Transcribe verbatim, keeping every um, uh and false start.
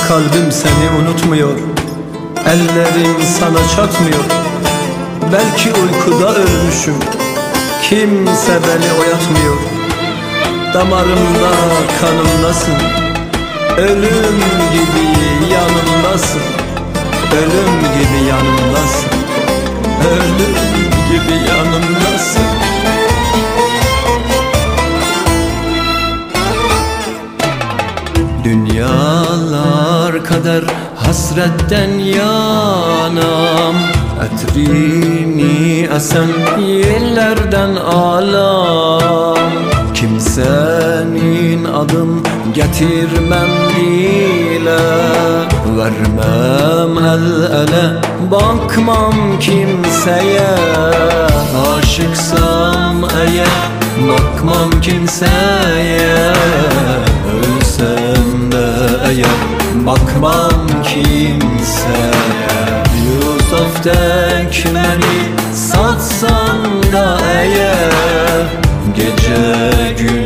Kalbim seni unutmuyor, ellerim sana çatmıyor. Belki uykuda ölmüşüm, kimse beni oyatmıyor. Damarımda kanımdasın, ölüm gibi yanımdasın. Ölüm gibi yanımdasın, ölüm gibi yanımdasın. Dünyalar kader hasretten yanam, etrini esen yerlerden alam. Kimsenin adın getirmem dile, vermem el ele, bakmam kimseye. Aşıksam eğer bakmam kimseye, ölsem de eğer bakmam kimseye. Yusuf tek beni satsan da eğer, gece gün